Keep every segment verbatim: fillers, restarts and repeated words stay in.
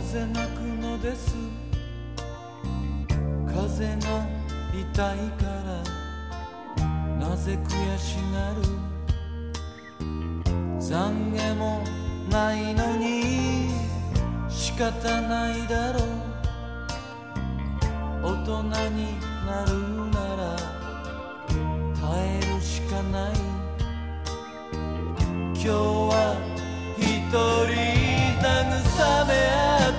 ぜ泣くのです。風が痛いからなぜ悔しがる。懺悔もないのに仕方ないだろう。大人になるなら耐えるしかない。今日は一人慰め合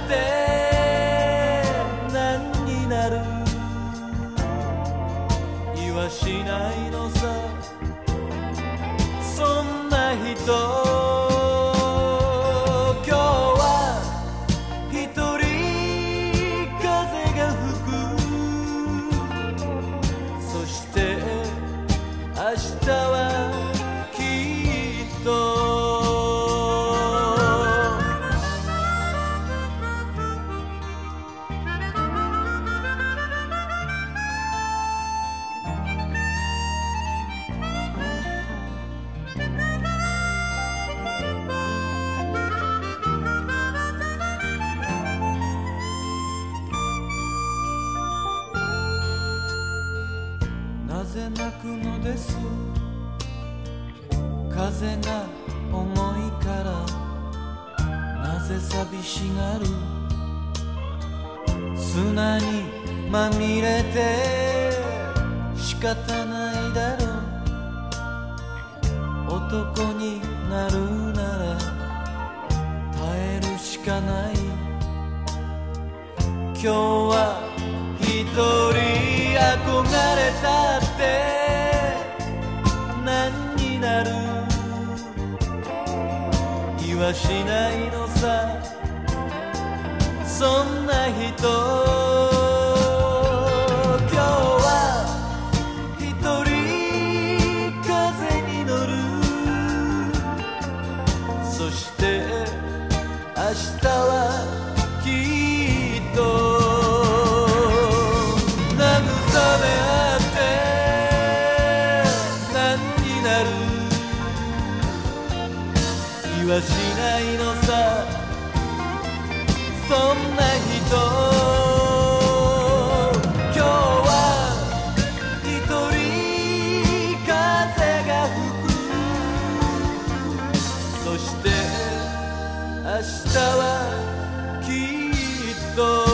って何になる。言わしないのさそんな人。今日は一人風が吹く。そして明日はきっとなぜ泣くのです。風が重いからなぜ寂しがる。砂にまみれて仕方ないだろう。男になるなら耐えるしかない。今日は一人憧れたって何になる。言わしないのさそんな人。今日は一人風に乗る。そして明日はきっと言わしないのさそんな人。今日は一人風が吹く。そして明日はきっと